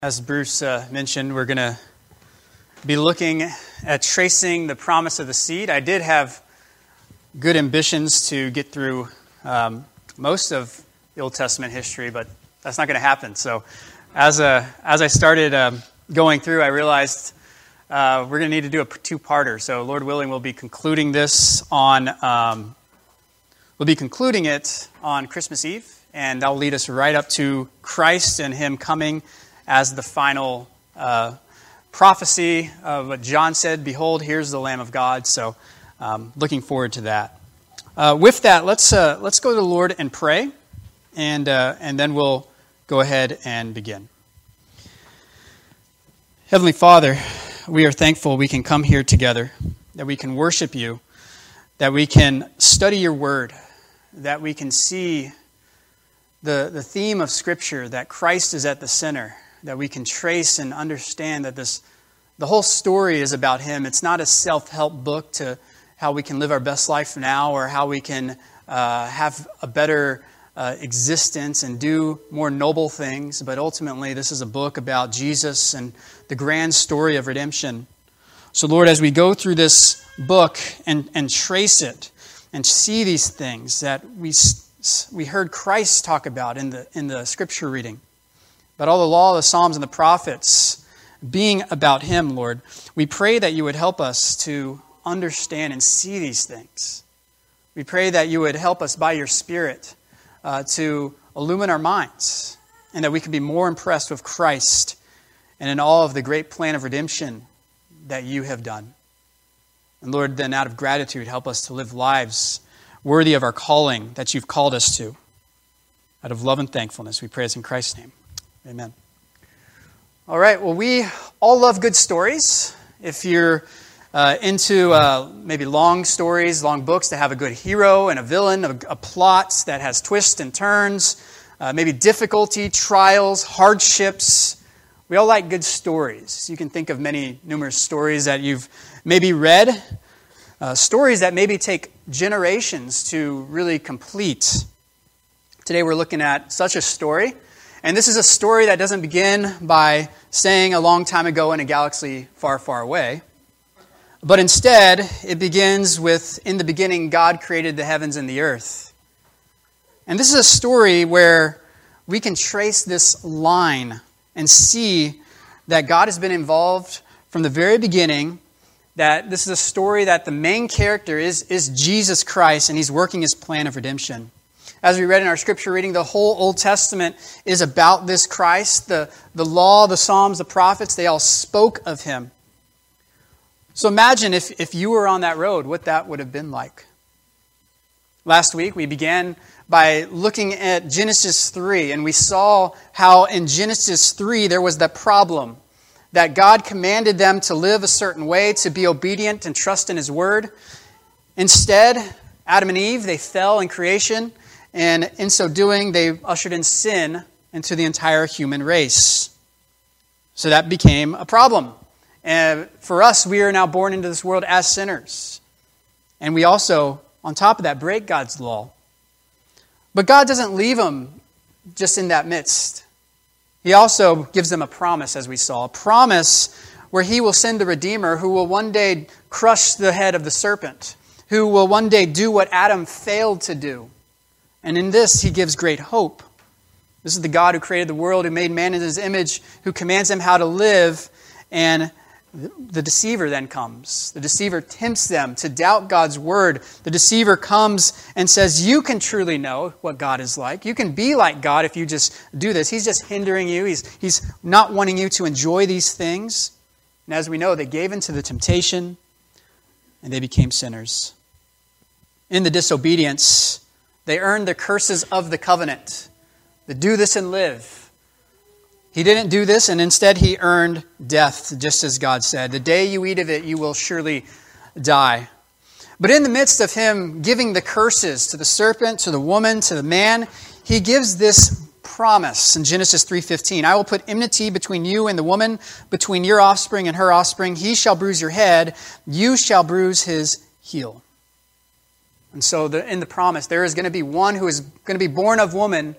As Bruce mentioned, we're going to be looking at tracing the promise of the seed. I did have good ambitions to get through most of the Old Testament history, but that's not going to happen. So as I started going through, I realized we're going to need to do a two-parter. So Lord willing, we'll be concluding this on it on Christmas Eve, and that'll lead us right up to Christ and Him coming as the final prophecy of what John said, "Behold, here's the Lamb of God." So, looking forward to that. With that, let's go to the Lord and pray, and then we'll go ahead and begin. Heavenly Father, we are thankful we can come here together, that we can worship You, that we can study Your Word, that we can see the theme of Scripture, that Christ is at the center, that we can trace and understand that the whole story is about Him. It's not a self-help book to how we can live our best life now or how we can have a better existence and do more noble things. But ultimately, this is a book about Jesus and the grand story of redemption. So Lord, as we go through this book and trace it and see these things that we heard Christ talk about in the Scripture reading, but all the law, the Psalms, and the prophets being about Him, Lord, we pray that You would help us to understand and see these things. We pray that You would help us by Your Spirit to illumine our minds, and that we can be more impressed with Christ and in all of the great plan of redemption that You have done. And Lord, then out of gratitude, help us to live lives worthy of our calling that You've called us to. Out of love and thankfulness, we pray this in Christ's name. Amen. All right, well, we all love good stories. If you're into maybe long stories, long books that have a good hero and a villain, a plot that has twists and turns, maybe difficulty, trials, hardships, we all like good stories. You can think of many numerous stories that you've maybe read, stories that maybe take generations to really complete. Today we're looking at such a story. And this is a story that doesn't begin by saying a long time ago in a galaxy far, far away. But instead, it begins with, in the beginning, God created the heavens and the earth. And this is a story where we can trace this line and see that God has been involved from the very beginning, that this is a story that the main character is Jesus Christ, and He's working His plan of redemption. As we read in our scripture reading, the whole Old Testament is about this Christ. The law, the Psalms, the prophets, they all spoke of Him. So imagine if you were on that road, what that would have been like. Last week, we began by looking at Genesis 3, and we saw how in Genesis 3 there was that problem, that God commanded them to live a certain way, to be obedient and trust in His Word. Instead, Adam and Eve, they fell in creation, and in so doing, they ushered in sin into the entire human race. So that became a problem. And for us, we are now born into this world as sinners. And we also, on top of that, break God's law. But God doesn't leave them just in that midst. He also gives them a promise, as we saw. A promise where He will send the Redeemer who will one day crush the head of the serpent, who will one day do what Adam failed to do. And in this, He gives great hope. This is the God who created the world, who made man in His image, who commands them how to live. And the deceiver then comes. The deceiver tempts them to doubt God's word. The deceiver comes and says, you can truly know what God is like. You can be like God if you just do this. He's just hindering you. He's not wanting you to enjoy these things. And as we know, they gave into the temptation and they became sinners. In the disobedience, they earned the curses of the covenant. The do this and live. He didn't do this, and instead He earned death, just as God said. The day you eat of it, you will surely die. But in the midst of Him giving the curses to the serpent, to the woman, to the man, He gives this promise in Genesis 3:15. I will put enmity between you and the woman, between your offspring and her offspring. He shall bruise your head, you shall bruise his heel. And so in the promise, there is going to be one who is going to be born of woman,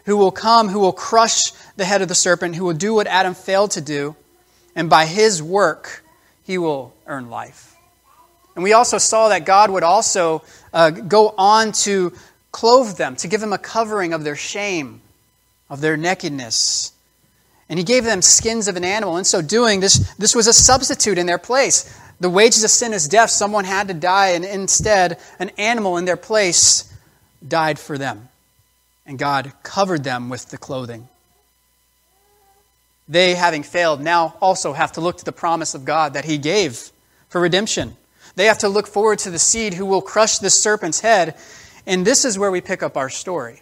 who will come, who will crush the head of the serpent, who will do what Adam failed to do, and by his work, he will earn life. And we also saw that God would also go on to clothe them, to give them a covering of their shame, of their nakedness. And he gave them skins of an animal. In so doing, this was a substitute in their place. The wages of sin is death. Someone had to die, and instead, an animal in their place died for them. And God covered them with the clothing. They, having failed, now also have to look to the promise of God that he gave for redemption. They have to look forward to the seed who will crush the serpent's head. And this is where we pick up our story.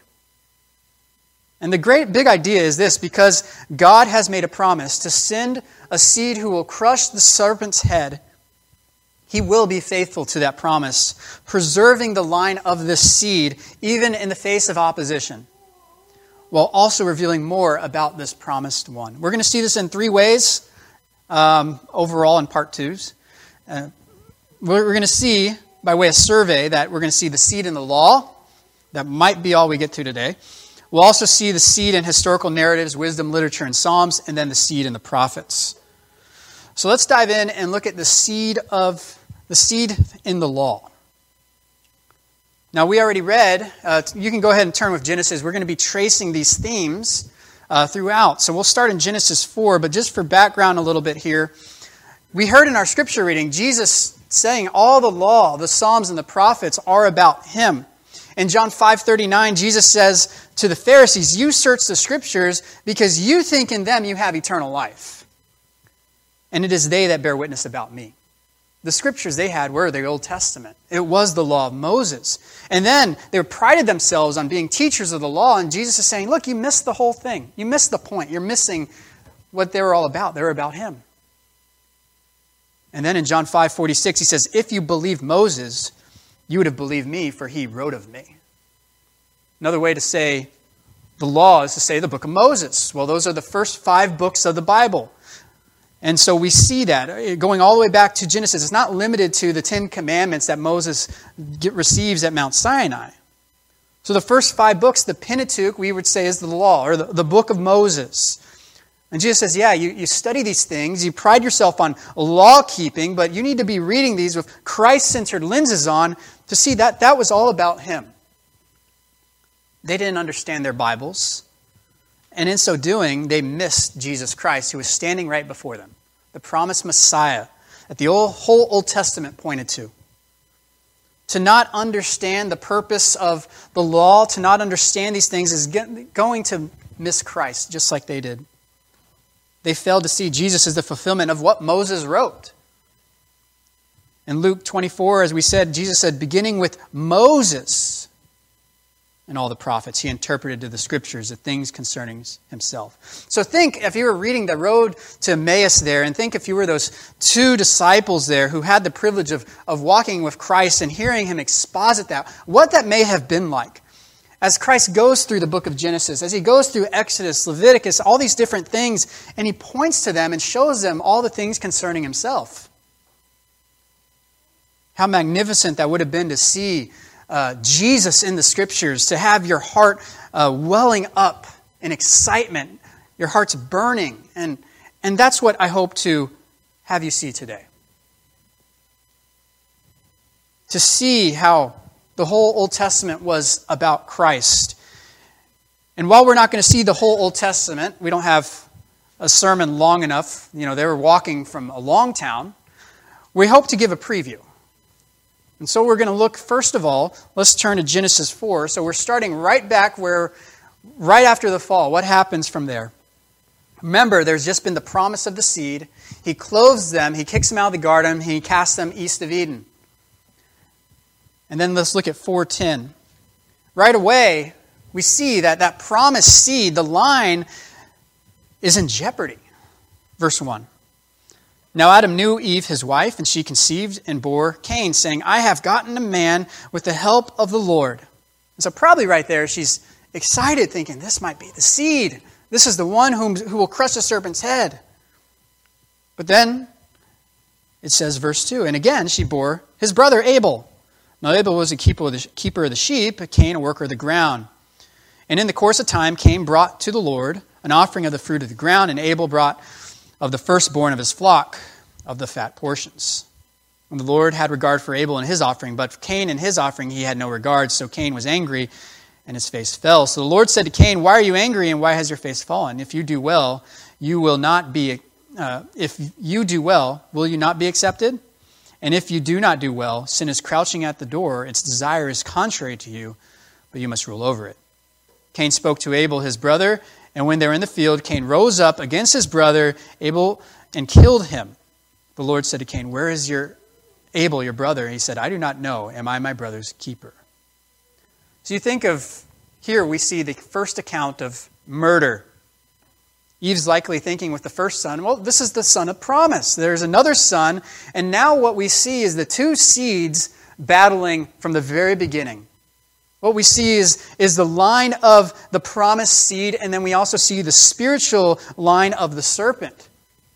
And the great big idea is this: because God has made a promise to send a seed who will crush the serpent's head, he will be faithful to that promise, preserving the line of this seed even in the face of opposition, while also revealing more about this promised one. We're going to see this in three ways overall in part 2s. We're going to see, by way of survey, that we're going to see the seed in the law. That might be all we get to today. We'll also see the seed in historical narratives, wisdom, literature, and Psalms, and then the seed in the prophets. So let's dive in and look at the seed in the law. Now, we already read, you can go ahead and turn with Genesis. We're going to be tracing these themes throughout. So we'll start in Genesis 4, but just for background a little bit here, we heard in our scripture reading Jesus saying all the law, the Psalms, and the prophets are about him. In John 5:39, Jesus says to the Pharisees, "You search the scriptures because you think in them you have eternal life. And it is they that bear witness about me." The scriptures they had were the Old Testament. It was the law of Moses. And then they prided themselves on being teachers of the law. And Jesus is saying, look, you missed the whole thing. You missed the point. You're missing what they were all about. They were about him. And then in John 5:46, he says, "If you believed Moses, you would have believed me, for he wrote of me." Another way to say the law is to say the book of Moses. Well, those are the first 5 books of the Bible. And so we see that going all the way back to Genesis. It's not limited to the 10 Commandments that Moses receives at Mount Sinai. So the first 5 books, the Pentateuch, we would say is the law, or the book of Moses. And Jesus says, yeah, you study these things, you pride yourself on law-keeping, but you need to be reading these with Christ-centered lenses on to see that that was all about him. They didn't understand their Bibles. And in so doing, they missed Jesus Christ, who was standing right before them. The promised Messiah that the whole Old Testament pointed to. To not understand the purpose of the law, to not understand these things is going to miss Christ, just like they did. They failed to see Jesus as the fulfillment of what Moses wrote. In Luke 24, as we said, Jesus said, beginning with Moses and all the prophets, he interpreted to the scriptures the things concerning himself. So think, if you were reading the road to Emmaus there, and think if you were those 2 disciples there who had the privilege of walking with Christ and hearing him exposit that, what that may have been like. As Christ goes through the book of Genesis, as he goes through Exodus, Leviticus, all these different things, and he points to them and shows them all the things concerning himself. How magnificent that would have been to see Jesus in the scriptures, to have your heart welling up in excitement, your heart's burning. And that's what I hope to have you see today. To see how the whole Old Testament was about Christ. And while we're not going to see the whole Old Testament, we don't have a sermon long enough. You know, they were walking from a long town. We hope to give a preview. And so we're going to look, first of all, let's turn to Genesis 4. So we're starting right back right after the fall. What happens from there? Remember, there's just been the promise of the seed. He clothes them, he kicks them out of the garden, he casts them east of Eden. And then let's look at 4:10. Right away, we see that promised seed, the line, is in jeopardy. Verse 1. Now Adam knew Eve, his wife, and she conceived and bore Cain, saying, I have gotten a man with the help of the Lord. And so probably right there, she's excited, thinking, this might be the seed. This is the one who will crush the serpent's head. But then it says, verse 2, and again she bore his brother Abel. Now Abel was a keeper of the sheep, but Cain a worker of the ground. And in the course of time, Cain brought to the Lord an offering of the fruit of the ground, and Abel brought of the firstborn of his flock of the fat portions. And the Lord had regard for Abel and his offering, but for Cain and his offering he had no regard. So Cain was angry, and his face fell. So the Lord said to Cain, "Why are you angry, and why has your face fallen? If you do well, you will not be. If you do well, will you not be accepted? And if you do not do well, sin is crouching at the door. Its desire is contrary to you, but you must rule over it." Cain spoke to Abel, his brother, and when they were in the field, Cain rose up against his brother Abel and killed him. The Lord said to Cain, "Where is your Abel, your brother?" He said, "I do not know. Am I my brother's keeper?" So you think of, here we see the first account of murder. Eve's likely thinking with the first son, well, this is the son of promise. There's another son, and now what we see is the two seeds battling from the very beginning. What we see is the line of the promised seed, and then we also see the spiritual line of the serpent.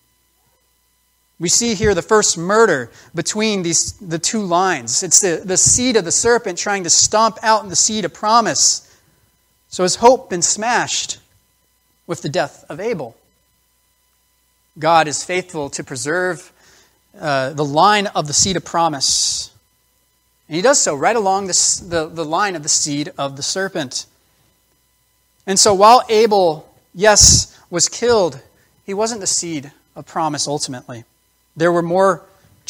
We see here the first murder between the two lines. It's the seed of the serpent trying to stomp out the seed of promise. So has hope been smashed with the death of Abel? God is faithful to preserve the line of the seed of promise. And he does so right along the line of the seed of the serpent. And so while Abel, yes, was killed, he wasn't the seed of promise ultimately. There were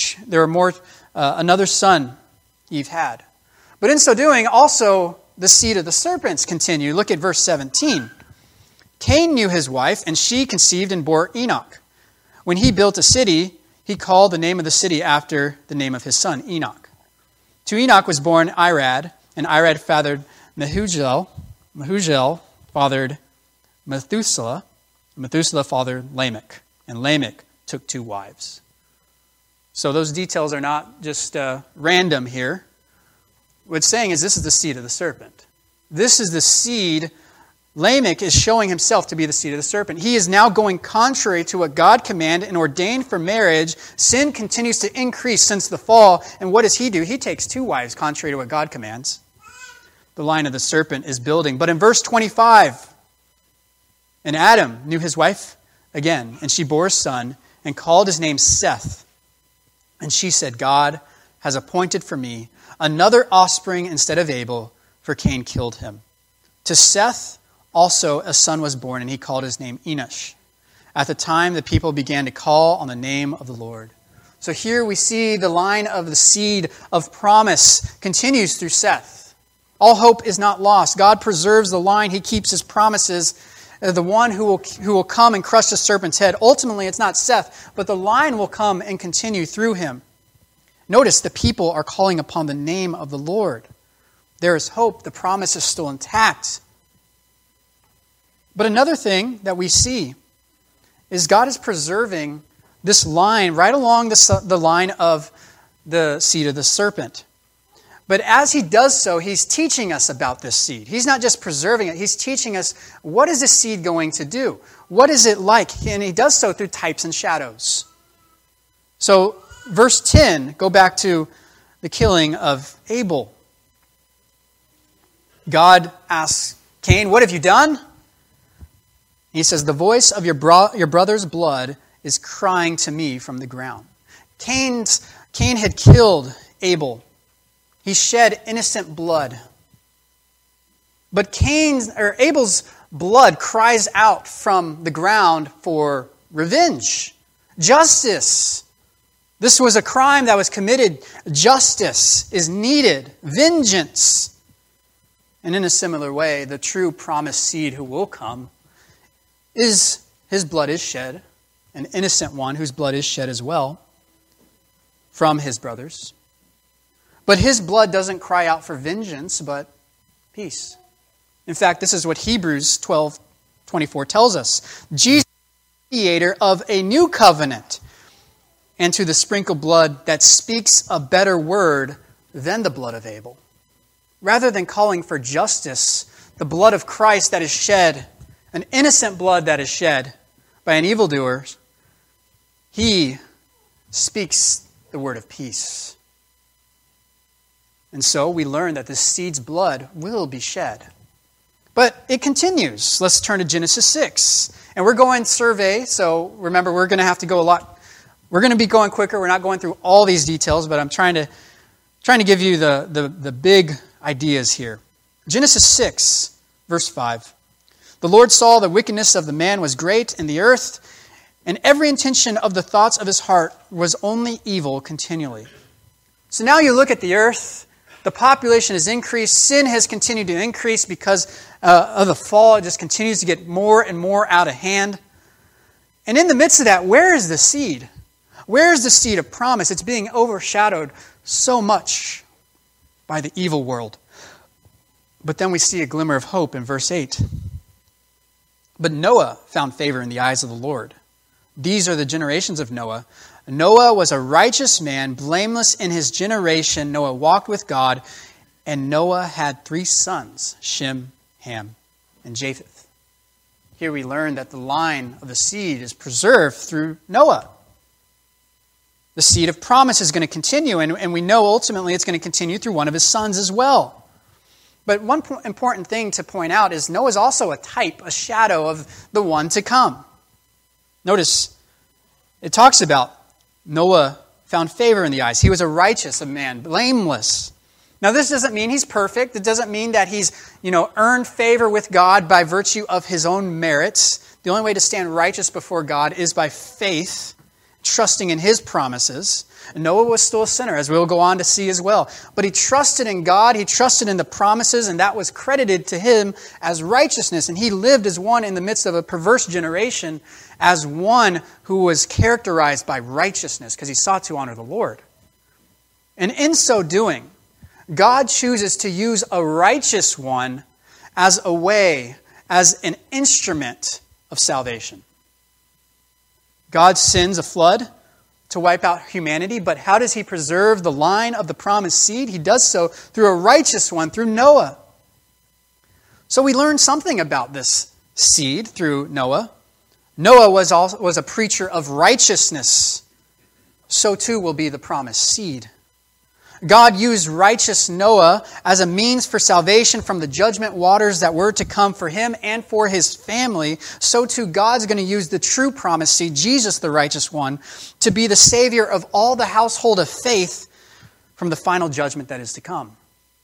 another son Eve had. But in so doing, also the seed of the serpents continue. Look at verse 17. Cain knew his wife, and she conceived and bore Enoch. When he built a city, he called the name of the city after the name of his son, Enoch. To Enoch was born Irad, and Irad fathered Mehujael. Mehujael fathered Methuselah. Methuselah fathered Lamech, and Lamech took 2 wives. So those details are not just random here. What it's saying is this is the seed of the serpent. This is the seed. Lamech is showing himself to be the seed of the serpent. He is now going contrary to what God commanded and ordained for marriage. Sin continues to increase since the fall. And what does he do? He takes 2 wives contrary to what God commands. The line of the serpent is building. But in verse 25, and Adam knew his wife again, and she bore a son and called his name Seth. And she said, "God has appointed for me another offspring instead of Abel, for Cain killed him." To Seth also a son was born, and he called his name Enosh. At the time, the people began to call on the name of the Lord. So here we see the line of the seed of promise continues through Seth. All hope is not lost. God preserves the line. He keeps his promises. The one who will come and crush the serpent's head. Ultimately, it's not Seth, but the line will come and continue through him. Notice the people are calling upon the name of the Lord. There is hope. The promise is still intact. But another thing that we see is God is preserving this line right along the line of the seed of the serpent. But as he does so, he's teaching us about this seed. He's not just preserving it. He's teaching us, what is this seed going to do? What is it like? And he does so through types and shadows. So verse 10, go back to the killing of Abel. God asks Cain, "What have you done?" He says, "The voice of your brother's blood is crying to me from the ground." Cain had killed Abel. He shed innocent blood. But Abel's blood cries out from the ground for revenge, justice. This was a crime that was committed. Justice is needed, vengeance. And in a similar way, the true promised seed who will come his blood is shed, an innocent one whose blood is shed as well from his brothers. But his blood doesn't cry out for vengeance, but peace. In fact, this is what Hebrews 12:24 tells us. Jesus is the mediator of a new covenant, and to the sprinkled blood that speaks a better word than the blood of Abel. Rather than calling for justice, the blood of Christ that is shed, an innocent blood that is shed by an evildoer, he speaks the word of peace. And so we learn that the seed's blood will be shed. But it continues. Let's turn to Genesis 6. And we're going survey, so remember, we're going to have to go a lot. We're going to be going quicker. We're not going through all these details, but I'm trying to give you the big ideas here. Genesis 6, verse 5. The Lord saw the wickedness of the man was great in the earth, and every intention of the thoughts of his heart was only evil continually. So now you look at the earth, the population has increased, sin has continued to increase because of the fall. It just continues to get more and more out of hand. And in the midst of that, where is the seed? Where is the seed of promise? It's being overshadowed so much by the evil world. But then we see a glimmer of hope in verse 8. But Noah found favor in the eyes of the Lord. These are the generations of Noah. Noah was a righteous man, blameless in his generation. Noah walked with God, and Noah had 3 sons, Shem, Ham, and Japheth. Here we learn that the line of the seed is preserved through Noah. The seed of promise is going to continue, and we know ultimately it's going to continue through one of his sons as well. But one important thing to point out is Noah is also a type, a shadow of the one to come. Notice, it talks about Noah found favor in the eyes. He was a righteous man, blameless. Now, this doesn't mean he's perfect. It doesn't mean that he's, earned favor with God by virtue of his own merits. The only way to stand righteous before God is by faith, trusting in his promises. Noah was still a sinner, as we'll go on to see as well. But he trusted in God, he trusted in the promises, and that was credited to him as righteousness. And he lived as one in the midst of a perverse generation, as one who was characterized by righteousness, because he sought to honor the Lord. And in so doing, God chooses to use a righteous one as a way, as an instrument of salvation. God sends a flood to wipe out humanity, but how does he preserve the line of the promised seed? He does so through a righteous one, through Noah. So we learn something about this seed through Noah. Noah was a preacher of righteousness. So too will be the promised seed. God used righteous Noah as a means for salvation from the judgment waters that were to come for him and for his family. So too God's going to use the true promised seed, Jesus the righteous one, to be the Savior of all the household of faith from the final judgment that is to come.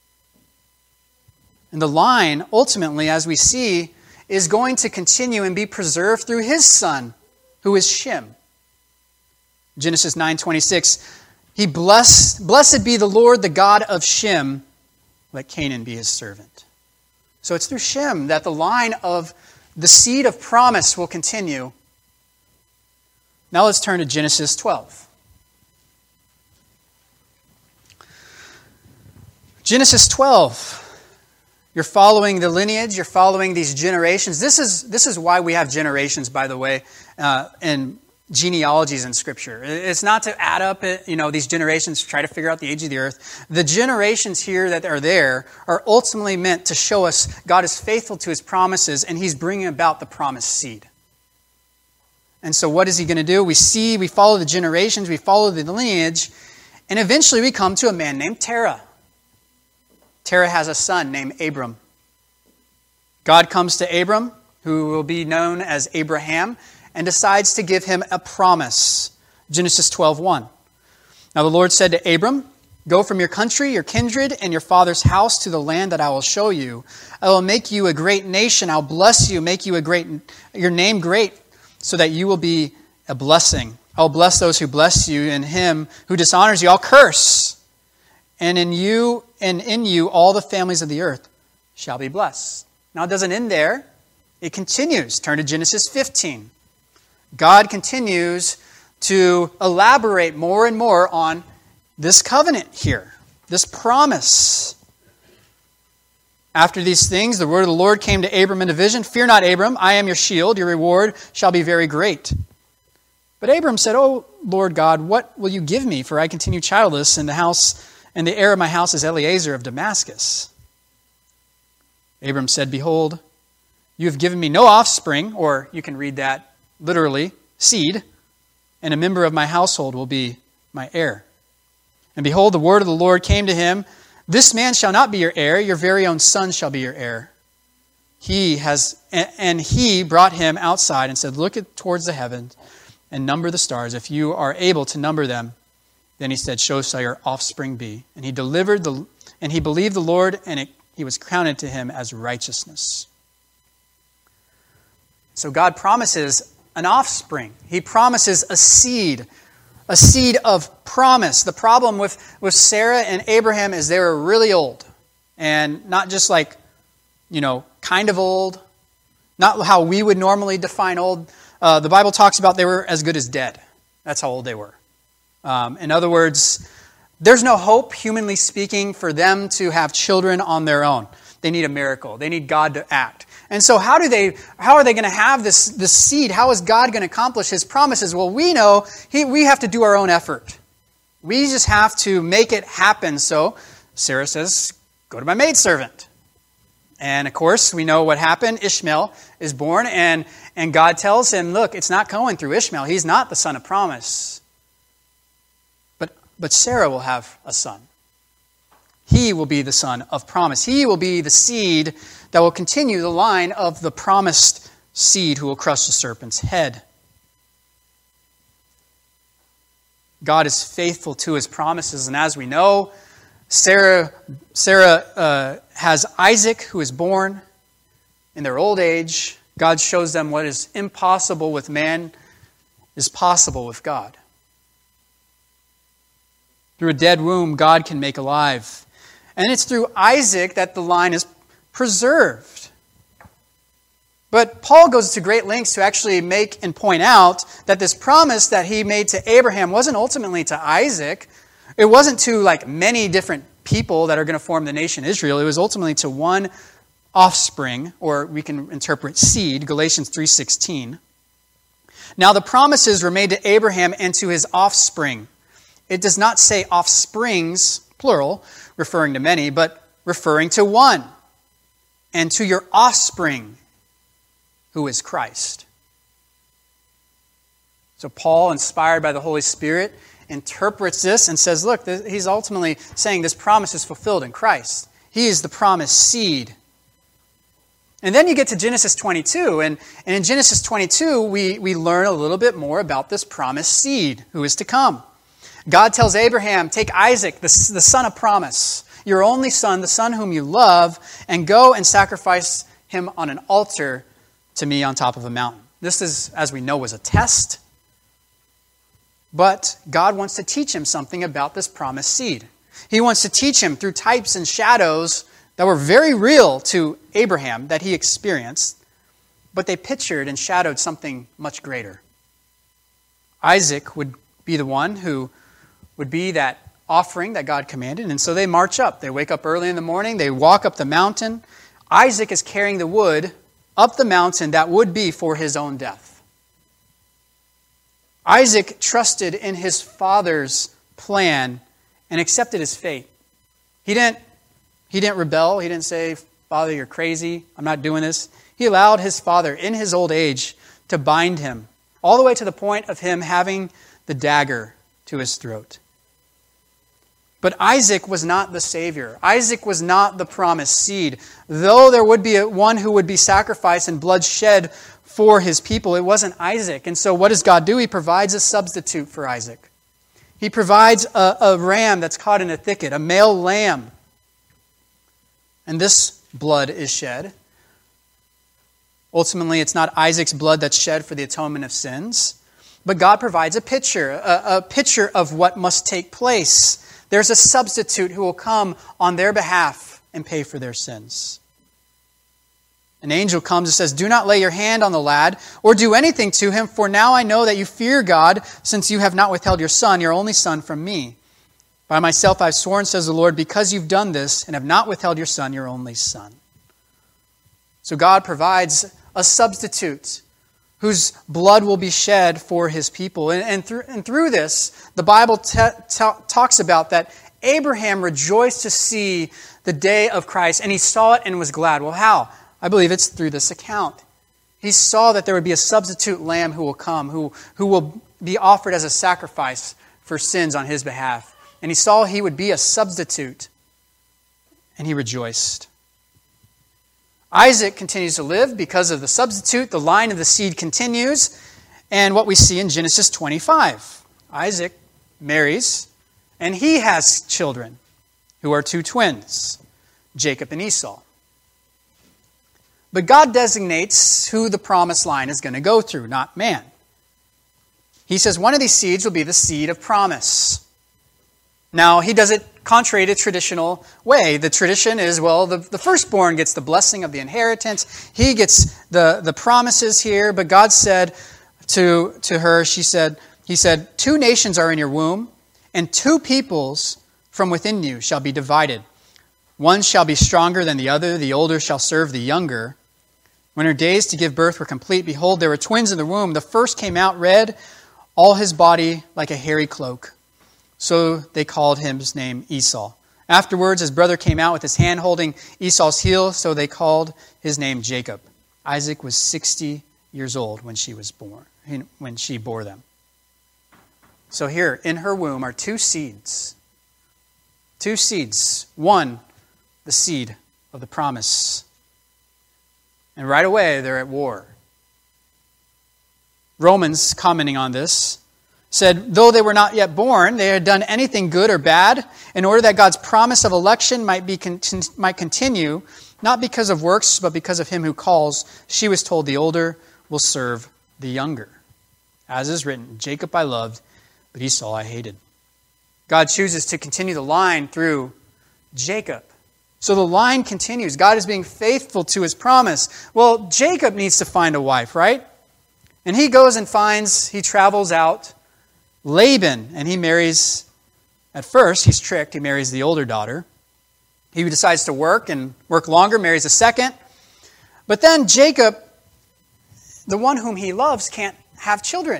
And the line, ultimately, as we see, is going to continue and be preserved through his son, who is Shem. Genesis 9:26. Blessed be the Lord, the God of Shem, let Canaan be his servant. So it's through Shem that the line of the seed of promise will continue. Now let's turn to Genesis 12. Genesis 12. You're following the lineage, you're following these generations. This is why we have generations, by the way, and genealogies in Scripture. It's not to add up, these generations to try to figure out the age of the earth. The generations here that are there are ultimately meant to show us God is faithful to his promises and he's bringing about the promised seed. And so what is he going to do? We follow the generations, we follow the lineage, and eventually we come to a man named Terah. Terah has a son named Abram. God comes to Abram, who will be known as Abraham, and decides to give him a promise. Genesis 12:1. Now the Lord said to Abram, "Go from your country, your kindred, and your father's house to the land that I will show you. I will make you a great nation. I'll bless you, make you your name great, so that you will be a blessing. I'll bless those who bless you, and him who dishonors you I'll curse. And in you all the families of the earth shall be blessed." Now it doesn't end there. It continues. Turn to Genesis 15. God continues to elaborate more and more on this covenant here, this promise. After these things, the word of the Lord came to Abram in a vision. "Fear not, Abram, I am your shield. Your reward shall be very great." But Abram said, "O Lord God, what will you give me? For I continue childless, and the heir of my house is Eliezer of Damascus." Abram said, "Behold, you have given me no offspring," or you can read that literally, seed, "and a member of my household will be my heir. And behold, the word of the Lord came to him, This man shall not be your heir, your very own son shall be your heir." he brought him outside and said, look towards the heavens and number the stars. If you are able to number them, then he said, so shall your offspring be. And he believed the Lord, and he was counted to him as righteousness. So God promises an offspring. He promises a seed of promise. The problem with Sarah and Abraham is they were really old. And not just like, kind of old. Not how we would normally define old. The Bible talks about they were as good as dead. That's how old they were. In other words, there's no hope, humanly speaking, for them to have children on their own. They need a miracle. They need God to act. And so how are they going to have this seed? How is God going to accomplish his promises? Well, we know we have to do our own effort. We just have to make it happen. So Sarah says, go to my maidservant. And of course, we know what happened. Ishmael is born, and God tells him, look, it's not going through Ishmael. He's not the son of promise. But Sarah will have a son. He will be the son of promise. He will be the seed that will continue the line of the promised seed who will crush the serpent's head. God is faithful to his promises, and as we know, Sarah has Isaac, who is born in their old age. God shows them what is impossible with man is possible with God. Through a dead womb, God can make alive. And it's through Isaac that the line is preserved. But Paul goes to great lengths to actually make and point out that this promise that he made to Abraham wasn't ultimately to Isaac. It wasn't to many different people that are going to form the nation Israel. It was ultimately to one offspring, or we can interpret seed, Galatians 3:16. Now the promises were made to Abraham and to his offspring. It does not say offsprings, plural, referring to many, but referring to one. And to your offspring, who is Christ. So Paul, inspired by the Holy Spirit, interprets this and says, look, he's ultimately saying this promise is fulfilled in Christ. He is the promised seed. And then you get to Genesis 22, and in Genesis 22, we learn a little bit more about this promised seed who is to come. God tells Abraham, take Isaac, the son of promise, your only son, the son whom you love, and go and sacrifice him on an altar to me on top of a mountain. This is, as we know, was a test. But God wants to teach him something about this promised seed. He wants to teach him through types and shadows that were very real to Abraham that he experienced, but they pictured and shadowed something much greater. Isaac would be the one who would be that offering that God commanded. And so they march up. They wake up early in the morning. They walk up the mountain. Isaac is carrying the wood up the mountain that would be for his own death. Isaac trusted in his father's plan and accepted his fate. He didn't rebel. He didn't say, Father, you're crazy. I'm not doing this. He allowed his father in his old age to bind him, all the way to the point of him having the dagger to his throat. But Isaac was not the Savior. Isaac was not the promised seed. Though there would be one who would be sacrificed and blood shed for his people, it wasn't Isaac. And so what does God do? He provides a substitute for Isaac. He provides a ram that's caught in a thicket, a male lamb. And this blood is shed. Ultimately, it's not Isaac's blood that's shed for the atonement of sins, but God provides a picture of what must take place. There's a substitute who will come on their behalf and pay for their sins. An angel comes and says, do not lay your hand on the lad or do anything to him, for now I know that you fear God, since you have not withheld your son, your only son, from me. By myself I have sworn, says the Lord, because you've done this and have not withheld your son, your only son. So God provides a substitute whose blood will be shed for his people. And through this, the Bible talks about that Abraham rejoiced to see the day of Christ, and he saw it and was glad. Well, how? I believe it's through this account. He saw that there would be a substitute lamb who will come, who will be offered as a sacrifice for sins on his behalf. And he saw he would be a substitute, and he rejoiced. Isaac continues to live because of the substitute. The line of the seed continues. And what we see in Genesis 25. Isaac marries, and he has children who are two twins, Jacob and Esau. But God designates who the promised line is going to go through, not man. He says one of these seeds will be the seed of promise. Now, he does it contrary to traditional way. The tradition is, well, the firstborn gets the blessing of the inheritance. He gets the promises here. But God said to her, he said, 2 nations are in your womb, and 2 peoples from within you shall be divided. One shall be stronger than the other. The older shall serve the younger. When her days to give birth were complete, behold, there were twins in the womb. The first came out red, all his body like a hairy cloak. So they called his name Esau. Afterwards, his brother came out with his hand holding Esau's heel, so they called his name Jacob. Isaac was 60 years old when she bore them. So here, in her womb are 2 seeds. 2 seeds. One, the seed of the promise. And right away, they're at war. Romans, commenting on this, said, though they were not yet born, they had done anything good or bad, in order that God's promise of election might continue, not because of works, but because of him who calls. She was told the older will serve the younger. As is written, Jacob I loved, but Esau I hated. God chooses to continue the line through Jacob. So the line continues. God is being faithful to his promise. Well, Jacob needs to find a wife, right? And he goes and he travels out Laban, and he marries, at first, he's tricked, he marries the older daughter. He decides to work longer, marries a second. But then Jacob, the one whom he loves, can't have children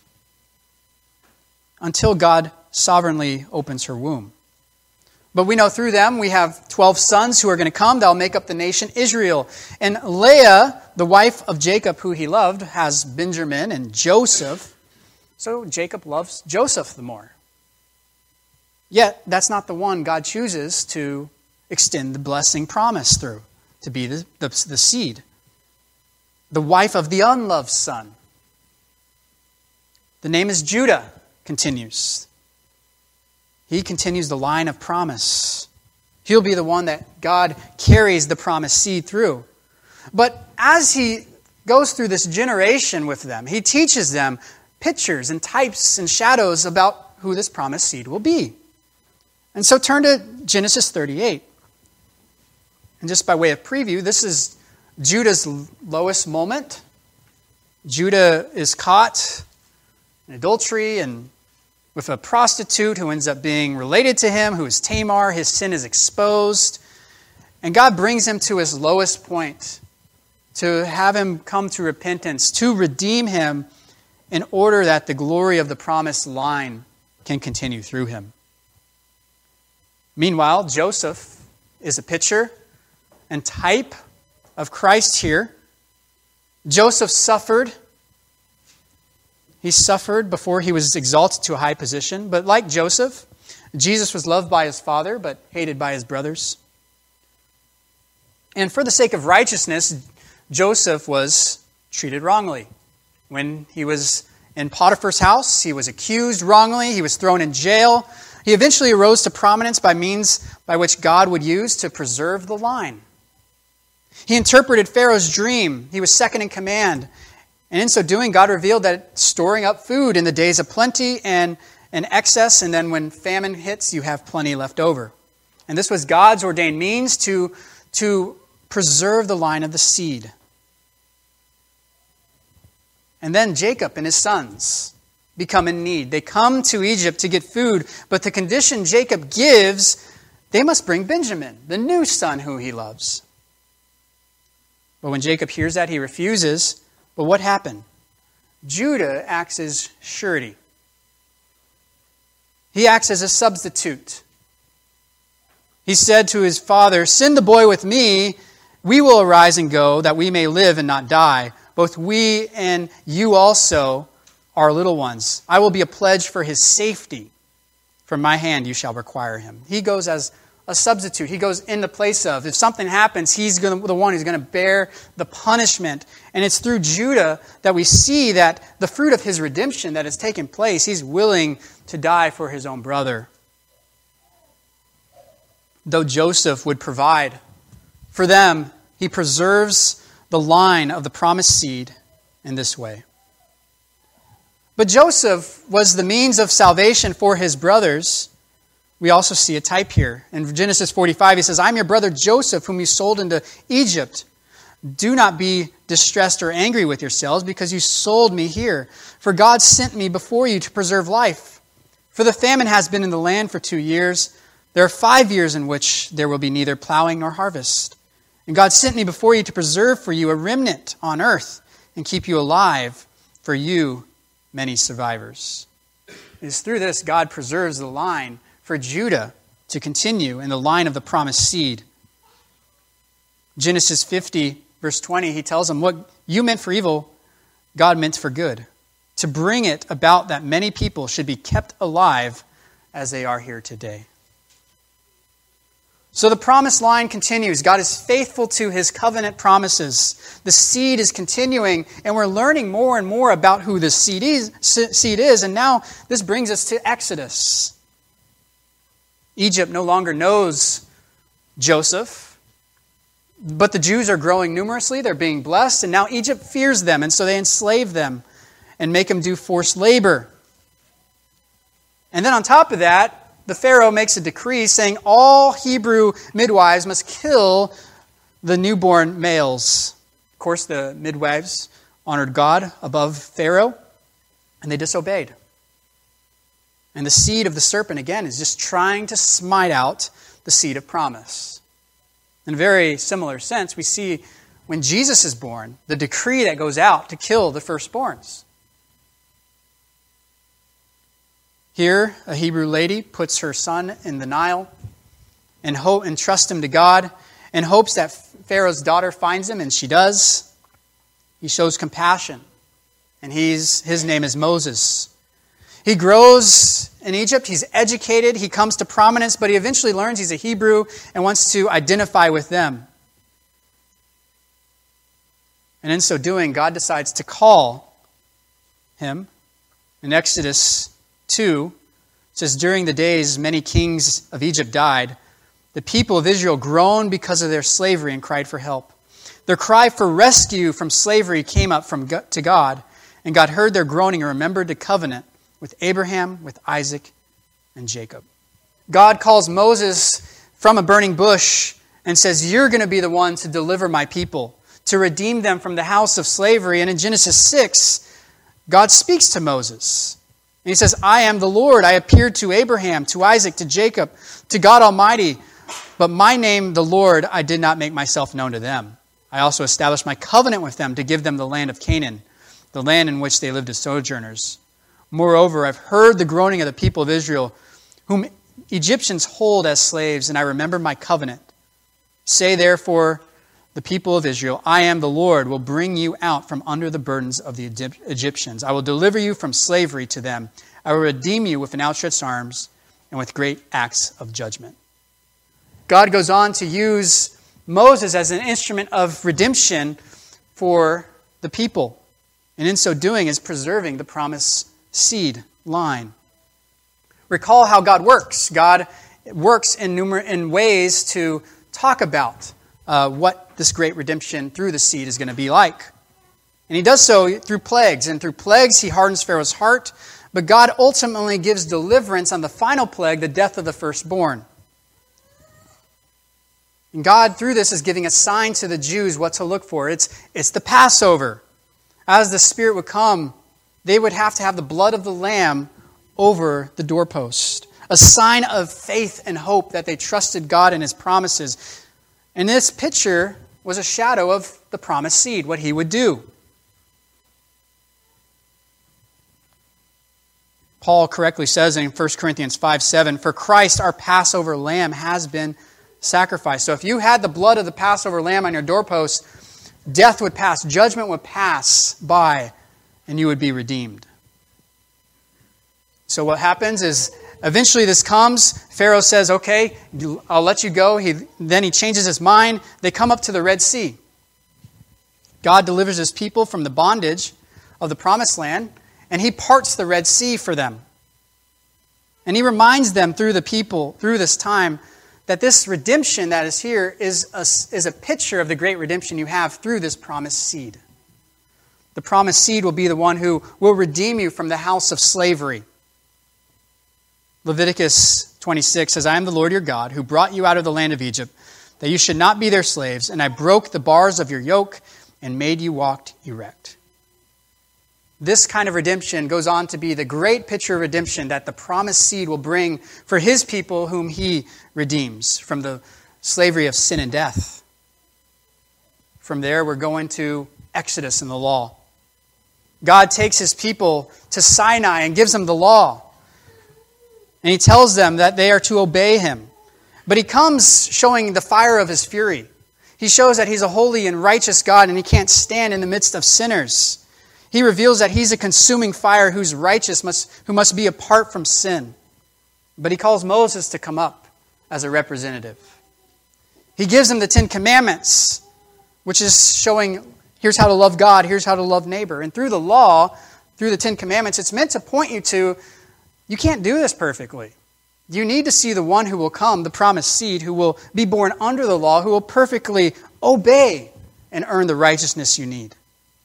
until God sovereignly opens her womb. But we know through them we have 12 sons who are going to come. They'll make up the nation Israel. And Leah, the wife of Jacob who he loved, has Benjamin and Joseph. So Jacob loves Joseph the more. Yet that's not the one God chooses to extend the blessing promise through, to be the seed. The wife of the unloved son. The name is Judah, continues. He continues the line of promise. He'll be the one that God carries the promised seed through. But as he goes through this generation with them, he teaches them pictures and types and shadows about who this promised seed will be. And so turn to Genesis 38. And just by way of preview, this is Judah's lowest moment. Judah is caught in adultery and with a prostitute who ends up being related to him, who is Tamar. His sin is exposed. And God brings him to his lowest point to have him come to repentance, to redeem him in order that the glory of the promised line can continue through him. Meanwhile, Joseph is a picture and type of Christ here. Joseph suffered. He suffered before he was exalted to a high position. But like Joseph, Jesus was loved by his father, but hated by his brothers. And for the sake of righteousness, Joseph was treated wrongly. When he was in Potiphar's house, he was accused wrongly. He was thrown in jail. He eventually arose to prominence by means by which God would use to preserve the line. He interpreted Pharaoh's dream. He was second in command. And in so doing, God revealed that storing up food in the days of plenty and excess, and then when famine hits, you have plenty left over. And this was God's ordained means to preserve the line of the seed. And then Jacob and his sons become in need. They come to Egypt to get food, but the condition Jacob gives, they must bring Benjamin, the new son who he loves. But when Jacob hears that, he refuses. But what happened? Judah acts as surety. He acts as a substitute. He said to his father, "Send the boy with me. We will arise and go, that we may live and not die. Both we and you also are little ones. I will be a pledge for his safety. From my hand you shall require him." He goes as a substitute. He goes in the place of. If something happens, he's the one who's going to bear the punishment. And it's through Judah that we see that the fruit of his redemption that has taken place, he's willing to die for his own brother. Though Joseph would provide for them, he preserves the line of the promised seed in this way. But Joseph was the means of salvation for his brothers. We also see a type here. In Genesis 45, he says, I'm your brother Joseph, whom you sold into Egypt. Do not be distressed or angry with yourselves, because you sold me here. For God sent me before you to preserve life. For the famine has been in the land for 2 years. There are 5 years in which there will be neither plowing nor harvest. And God sent me before you to preserve for you a remnant on earth and keep you alive, for you many survivors. It is through this God preserves the line for Judah to continue in the line of the promised seed. Genesis 50, verse 20, he tells them, what you meant for evil, God meant for good, to bring it about that many people should be kept alive as they are here today. So the promised line continues. God is faithful to his covenant promises. The seed is continuing, and we're learning more and more about who this seed is. And now this brings us to Exodus. Egypt no longer knows Joseph, but the Jews are growing numerously. They're being blessed, and now Egypt fears them, and so they enslave them and make them do forced labor. And then on top of that, the Pharaoh makes a decree saying all Hebrew midwives must kill the newborn males. Of course, the midwives honored God above Pharaoh, and they disobeyed. And the seed of the serpent, again, is just trying to smite out the seed of promise. In a very similar sense, we see when Jesus is born, the decree that goes out to kill the firstborns. Here, a Hebrew lady puts her son in the Nile and trusts him to God and hopes that Pharaoh's daughter finds him, and she does. He shows compassion, and his name is Moses. He grows in Egypt, he's educated, he comes to prominence, but he eventually learns he's a Hebrew and wants to identify with them. And in so doing, God decides to call him. In Exodus 2, it says, during the days many kings of Egypt died. The people of Israel groaned because of their slavery and cried for help. Their cry for rescue from slavery came up to God, and God heard their groaning and remembered the covenant with Abraham, with Isaac, and Jacob. God calls Moses from a burning bush and says, you're going to be the one to deliver my people, to redeem them from the house of slavery. And in Genesis 6, God speaks to Moses. And he says, I am the Lord. I appeared to Abraham, to Isaac, to Jacob, to God Almighty. But my name, the Lord, I did not make myself known to them. I also established my covenant with them to give them the land of Canaan, the land in which they lived as sojourners. Moreover, I've heard the groaning of the people of Israel, whom Egyptians hold as slaves, and I remember my covenant. Say therefore, the people of Israel, I am the Lord, will bring you out from under the burdens of the Egyptians. I will deliver you from slavery to them. I will redeem you with an outstretched arms and with great acts of judgment. God goes on to use Moses as an instrument of redemption for the people. And in so doing is preserving the promised seed line. Recall how God works. God works in ways to talk about what this great redemption through the seed is going to be like. And he does so through plagues. And through plagues, he hardens Pharaoh's heart. But God ultimately gives deliverance on the final plague, the death of the firstborn. And God, through this, is giving a sign to the Jews what to look for. It's the Passover. As the Spirit would come, they would have to have the blood of the lamb over the doorpost. A sign of faith and hope that they trusted God and his promises. And this picture was a shadow of the promised seed, what he would do. Paul correctly says in 1 Corinthians 5:7, for Christ, our Passover lamb, has been sacrificed. So if you had the blood of the Passover lamb on your doorpost, death would pass, judgment would pass by, and you would be redeemed. So what happens is Eventually this comes. Pharaoh says, okay, I'll let you go. Then he changes his mind. They come up to the Red Sea. God delivers his people from the bondage of the Promised Land, and he parts the Red Sea for them. And he reminds them through the people, through this time, that this redemption that is here is a picture of the great redemption you have through this promised seed. The promised seed will be the one who will redeem you from the house of slavery. Leviticus 26 says, I am the Lord your God, who brought you out of the land of Egypt, that you should not be their slaves, and I broke the bars of your yoke and made you walk erect. This kind of redemption goes on to be the great picture of redemption that the promised seed will bring for his people whom he redeems from the slavery of sin and death. From there, we're going to Exodus and the law. God takes his people to Sinai and gives them the law. And he tells them that they are to obey him. But he comes showing the fire of his fury. He shows that he's a holy and righteous God and he can't stand in the midst of sinners. He reveals that he's a consuming fire who must be apart from sin. But he calls Moses to come up as a representative. He gives him the 10 Commandments, which is showing here's how to love God, here's how to love neighbor. And through the law, through the 10 Commandments, it's meant to point you to, you can't do this perfectly. You need to see the one who will come, the promised seed, who will be born under the law, who will perfectly obey and earn the righteousness you need.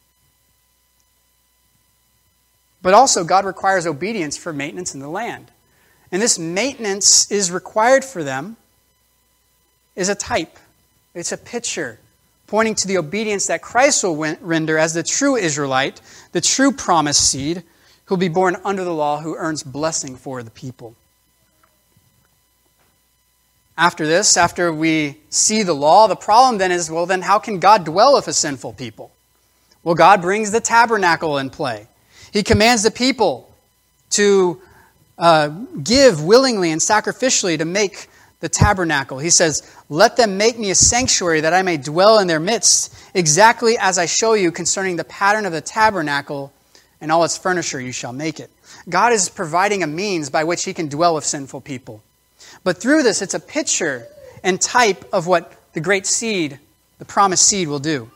But also, God requires obedience for maintenance in the land. And this maintenance is required for them is a type. It's a picture pointing to the obedience that Christ will render as the true Israelite, the true promised seed, who will be born under the law, who earns blessing for the people. After this, after we see the law, the problem then is, well, then how can God dwell with a sinful people? Well, God brings the tabernacle in play. He commands the people to give willingly and sacrificially to make the tabernacle. He says, let them make me a sanctuary that I may dwell in their midst, exactly as I show you concerning the pattern of the tabernacle and all its furniture you shall make it. God is providing a means by which he can dwell with sinful people. But through this, it's a picture and type of what the great seed, the promised seed, will do.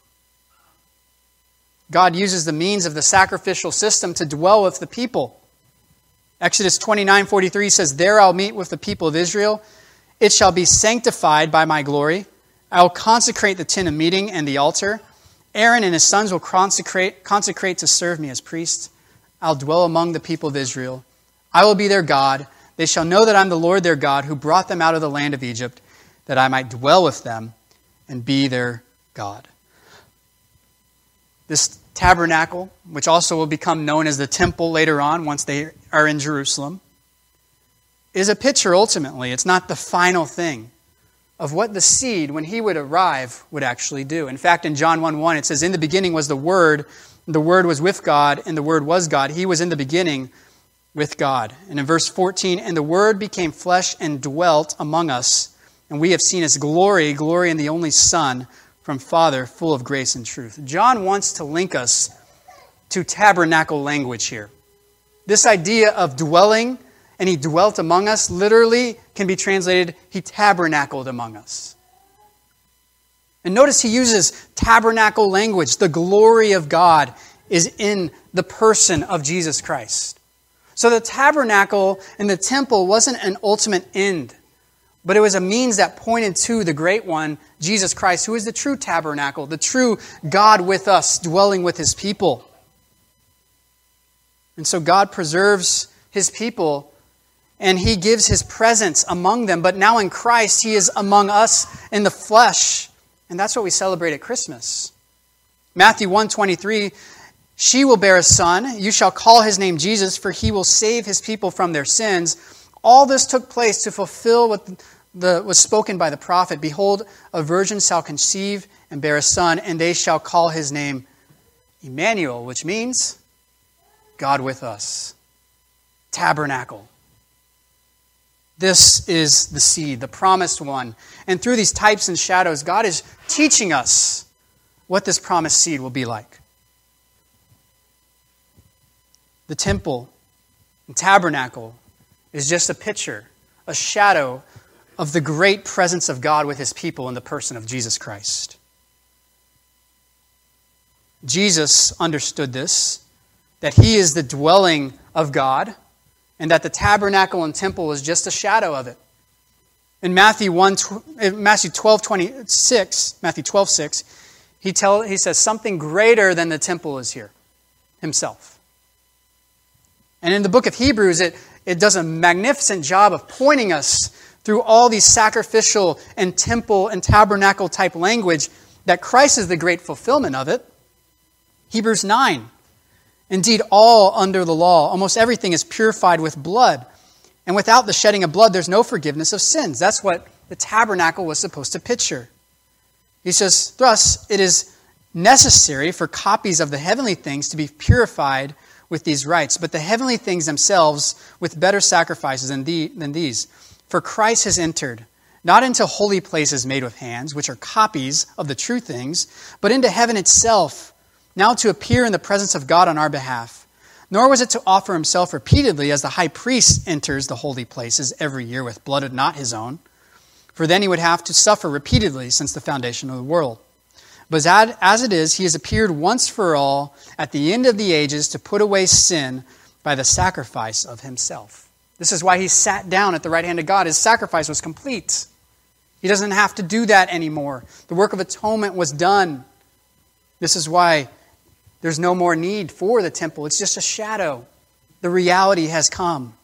God uses the means of the sacrificial system to dwell with the people. Exodus 29:43 says, there I'll meet with the people of Israel. It shall be sanctified by my glory. I will consecrate the tent of meeting and the altar. Aaron and his sons will consecrate to serve me as priests. I'll dwell among the people of Israel. I will be their God. They shall know that I'm the Lord their God, who brought them out of the land of Egypt, that I might dwell with them and be their God. This tabernacle, which also will become known as the temple later on once they are in Jerusalem, is a picture ultimately. It's not the final thing of what the seed, when he would arrive, would actually do. In fact, in John 1:1, it says, in the beginning was the Word was with God, and the Word was God. He was in the beginning with God. And in verse 14, and the Word became flesh and dwelt among us, and we have seen his glory, glory in the only Son from Father, full of grace and truth. John wants to link us to tabernacle language here. This idea of dwelling, and he dwelt among us, literally can be translated, he tabernacled among us. And notice he uses tabernacle language. The glory of God is in the person of Jesus Christ. So the tabernacle and the temple wasn't an ultimate end, but it was a means that pointed to the great one, Jesus Christ, who is the true tabernacle, the true God with us, dwelling with his people. And so God preserves his people, and he gives his presence among them. But now in Christ, he is among us in the flesh. And that's what we celebrate at Christmas. Matthew 1:23, she will bear a son. You shall call his name Jesus, for he will save his people from their sins. All this took place to fulfill what was spoken by the prophet. Behold, a virgin shall conceive and bear a son, and they shall call his name Emmanuel, which means God with us. Tabernacle. This is the seed, the promised one. And through these types and shadows, God is teaching us what this promised seed will be like. The temple and tabernacle is just a picture, a shadow of the great presence of God with his people in the person of Jesus Christ. Jesus understood this, that he is the dwelling of God, and that the tabernacle and temple is just a shadow of it. In Matthew 12:6, he says something greater than the temple is here, himself. And in the book of Hebrews, it does a magnificent job of pointing us through all these sacrificial and temple and tabernacle type language that Christ is the great fulfillment of it. Hebrews 9. Indeed, all under the law, almost everything is purified with blood. And without the shedding of blood, there's no forgiveness of sins. That's what the tabernacle was supposed to picture. He says, thus, it is necessary for copies of the heavenly things to be purified with these rites, but the heavenly things themselves with better sacrifices than these. For Christ has entered, not into holy places made with hands, which are copies of the true things, but into heaven itself, now to appear in the presence of God on our behalf. Nor was it to offer himself repeatedly as the high priest enters the holy places every year with blood not his own, for then he would have to suffer repeatedly since the foundation of the world. But as it is, he has appeared once for all at the end of the ages to put away sin by the sacrifice of himself. This is why he sat down at the right hand of God. His sacrifice was complete. He doesn't have to do that anymore. The work of atonement was done. This is why there's no more need for the temple. It's just a shadow. The reality has come.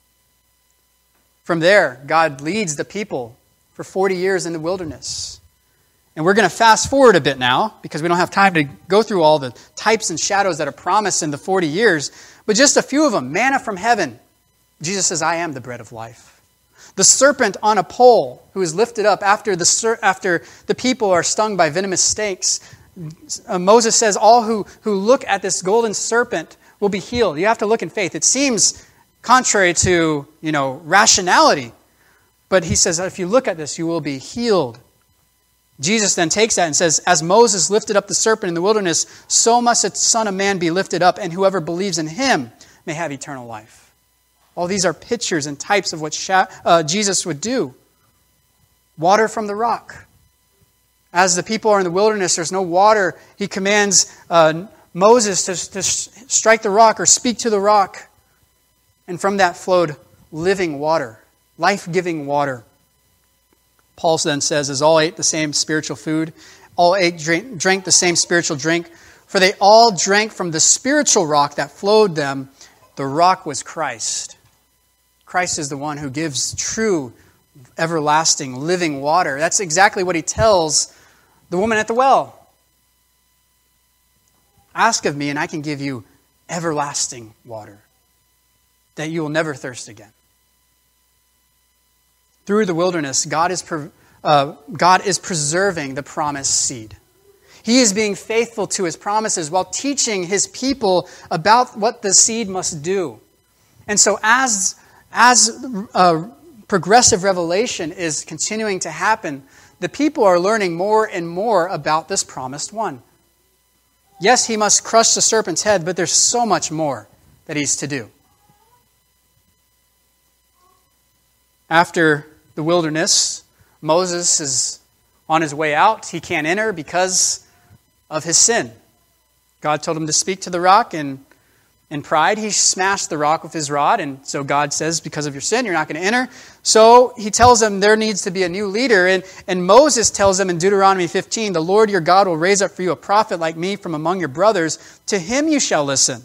From there, God leads the people for 40 years in the wilderness. And we're going to fast forward a bit now because we don't have time to go through all the types and shadows that are promised in the 40 years. But just a few of them. Manna from heaven. Jesus says, I am the bread of life. The serpent on a pole who is lifted up after the people are stung by venomous snakes. Moses says all who look at this golden serpent will be healed. You have to look in faith. It seems contrary to, rationality. But he says, if you look at this, you will be healed. Jesus then takes that and says, as Moses lifted up the serpent in the wilderness, so must the Son of Man be lifted up, and whoever believes in him may have eternal life. All these are pictures and types of what Jesus would do. Water from the rock. As the people are in the wilderness, there's no water. He commands Moses to strike the rock or speak to the rock. And from that flowed living water, life-giving water. Paul then says, as all ate the same spiritual food, all drank the same spiritual drink, for they all drank from the spiritual rock that flowed them. The rock was Christ. Christ is the one who gives true, everlasting, living water. That's exactly what he tells the woman at the well. Ask of me, and I can give you everlasting water, that you will never thirst again. Through the wilderness, God is preserving the promised seed. He is being faithful to his promises while teaching his people about what the seed must do. And so as progressive revelation is continuing to happen, the people are learning more and more about this promised one. Yes, he must crush the serpent's head, but there's so much more that he's to do. After the wilderness, Moses is on his way out. He can't enter because of his sin. God told him to speak to the rock, and in pride, he smashed the rock with his rod. And so God says, because of your sin, you're not going to enter. So he tells them there needs to be a new leader. And Moses tells them in Deuteronomy 15, the Lord your God will raise up for you a prophet like me from among your brothers. To him you shall listen.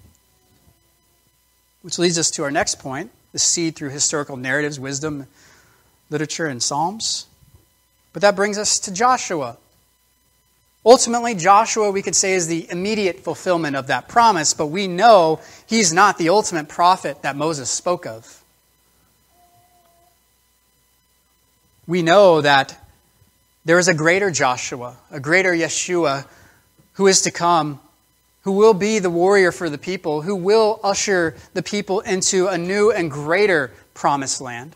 Which leads us to our next point, the seed through historical narratives, wisdom, literature, and Psalms. But that brings us to Joshua. Ultimately, Joshua, we could say, is the immediate fulfillment of that promise, but we know he's not the ultimate prophet that Moses spoke of. We know that there is a greater Joshua, a greater Yeshua, who is to come, who will be the warrior for the people, who will usher the people into a new and greater promised land.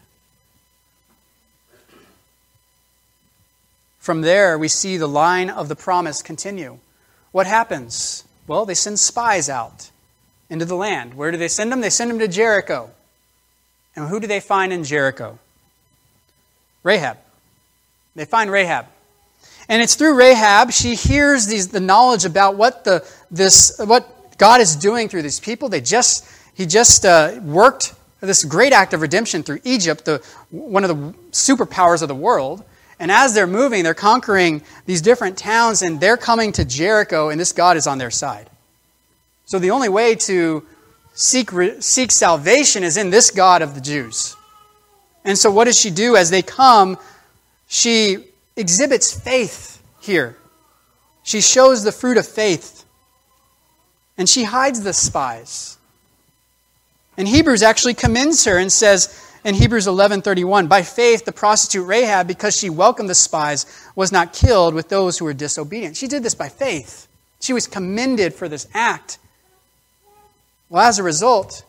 From there, we see the line of the promise continue. What happens? Well, they send spies out into the land. Where do they send them? They send them to Jericho. And who do they find in Jericho? Rahab. They find Rahab. And it's through Rahab, she hears the knowledge about what God is doing through these people. He just worked this great act of redemption through Egypt, one of the superpowers of the world. And as they're moving, they're conquering these different towns, and they're coming to Jericho, and this God is on their side. So the only way to seek salvation is in this God of the Jews. And so what does she do as they come? She exhibits faith here. She shows the fruit of faith. And she hides the spies. And Hebrews actually commends her and says in Hebrews 11:31, by faith the prostitute Rahab, because she welcomed the spies, was not killed with those who were disobedient. She did this by faith. She was commended for this act. Well, as a result,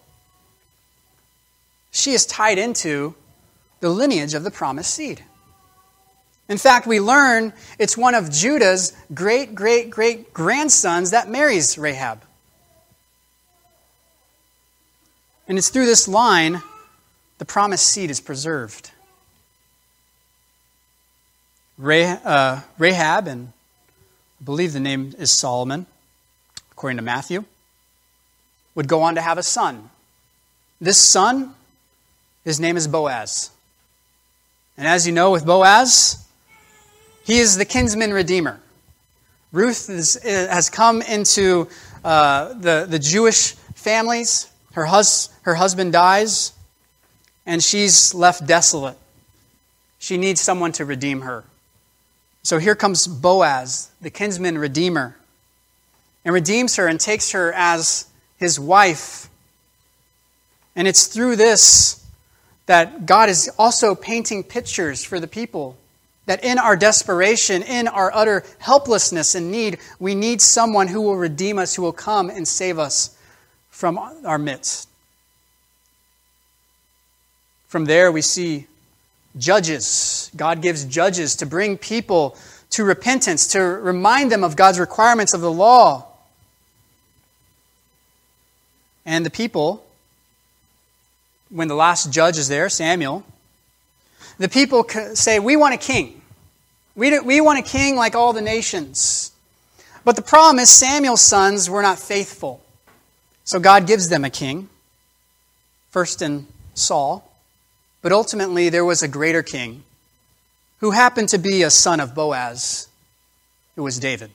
she is tied into the lineage of the promised seed. In fact, we learn it's one of Judah's great-great-great-grandsons that marries Rahab. And it's through this line the promised seed is preserved. Rahab, and I believe the name is Solomon, according to Matthew, would go on to have a son. This son, his name is Boaz. And as you know, with Boaz, he is the kinsman redeemer. Ruth has come into the Jewish families. Her husband dies, and she's left desolate. She needs someone to redeem her. So here comes Boaz, the kinsman redeemer, and redeems her and takes her as his wife. And it's through this that God is also painting pictures for the people. That in our desperation, in our utter helplessness and need, we need someone who will redeem us, who will come and save us from our midst. From there we see judges. God gives judges to bring people to repentance, to remind them of God's requirements of the law. And the people, when the last judge is there, Samuel, the people say, we want a king. We want a king like all the nations. But the problem is Samuel's sons were not faithful. So God gives them a king, first in Saul. But ultimately there was a greater king who happened to be a son of Boaz. It was David.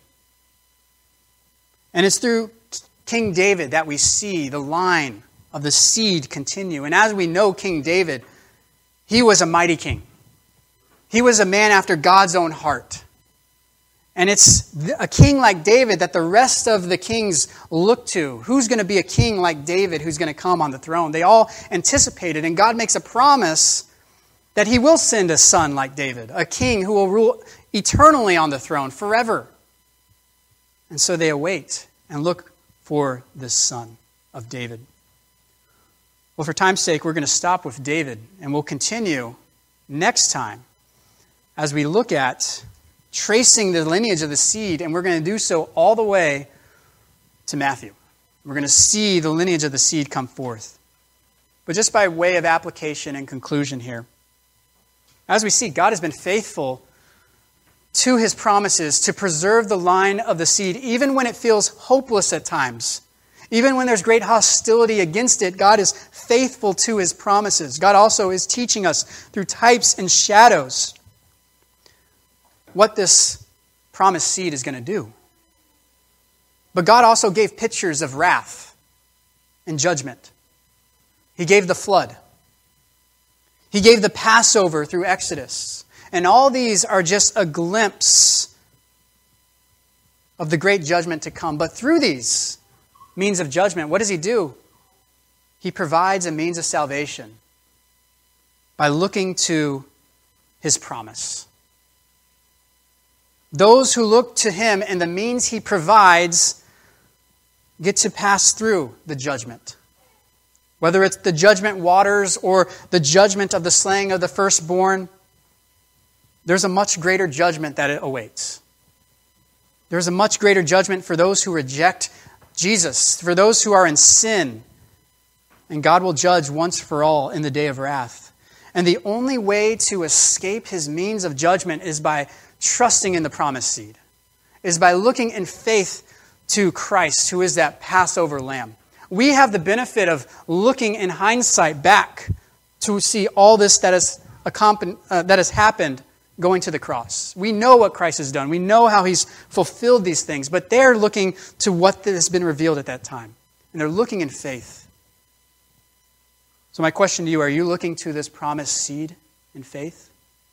And it's through King David that we see the line of the seed continue. And as we know King David, he was a mighty king. He was a man after God's own heart. And it's a king like David that the rest of the kings look to. Who's going to be a king like David who's going to come on the throne? They all anticipated, and God makes a promise that he will send a son like David, a king who will rule eternally on the throne forever. And so they await and look for this son of David. Well, for time's sake, we're going to stop with David, and we'll continue next time as we look at tracing the lineage of the seed, and we're going to do so all the way to Matthew. We're going to see the lineage of the seed come forth. But just by way of application and conclusion here, as we see, God has been faithful to his promises to preserve the line of the seed, even when it feels hopeless at times. Even when there's great hostility against it, God is faithful to his promises. God also is teaching us through types and shadows what this promised seed is going to do. But God also gave pictures of wrath and judgment. He gave the flood. He gave the Passover through Exodus. And all these are just a glimpse of the great judgment to come. But through these means of judgment, what does he do? He provides a means of salvation by looking to his promise. Those who look to him and the means he provides get to pass through the judgment. Whether it's the judgment waters or the judgment of the slaying of the firstborn, there's a much greater judgment that it awaits. There's a much greater judgment for those who reject Jesus, for those who are in sin, and God will judge once for all in the day of wrath. And the only way to escape his means of judgment is by trusting in the promised seed, is by looking in faith to Christ, who is that Passover lamb. We have the benefit of looking in hindsight back to see all this that has happened going to the cross. We know what Christ has done. We know how he's fulfilled these things, but they're looking to what has been revealed at that time. And they're looking in faith. So my question to you, are you looking to this promised seed in faith?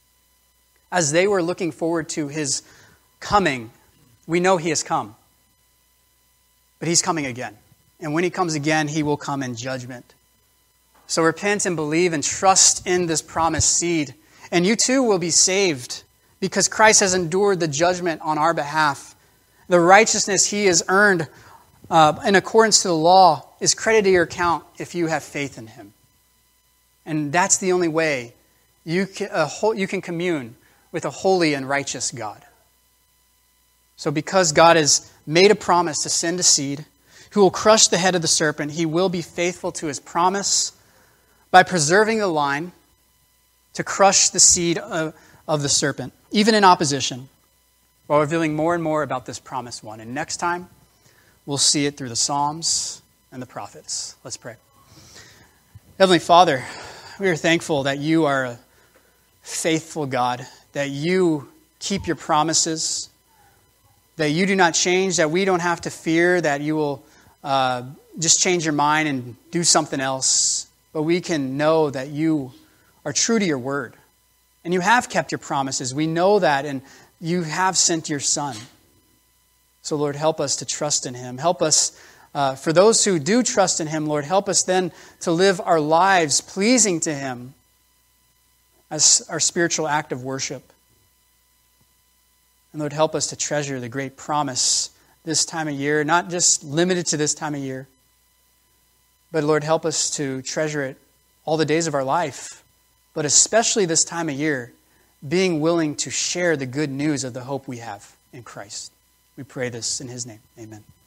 As they were looking forward to his coming, we know he has come. But he's coming again. And when he comes again, he will come in judgment. So repent and believe and trust in this promised seed. And you too will be saved because Christ has endured the judgment on our behalf. The righteousness he has earned in accordance to the law is credited to your account if you have faith in him. And that's the only way you can commune with a holy and righteous God. So because God has made a promise to send a seed who will crush the head of the serpent, he will be faithful to his promise by preserving the line to crush the seed of the serpent, even in opposition, while revealing more and more about this promised one. And next time, we'll see it through the Psalms and the prophets. Let's pray. Heavenly Father, we are thankful that you are a faithful God, that you keep your promises, that you do not change, that we don't have to fear that you will just change your mind and do something else. But we can know that you are true to your word. And you have kept your promises. We know that, and you have sent your Son. So, Lord, help us to trust in him. Help us, for those who do trust in him, Lord, help us then to live our lives pleasing to him as our spiritual act of worship. And Lord, help us to treasure the great promise this time of year, not just limited to this time of year, but Lord, help us to treasure it all the days of our life, but especially this time of year, being willing to share the good news of the hope we have in Christ. We pray this in his name. Amen.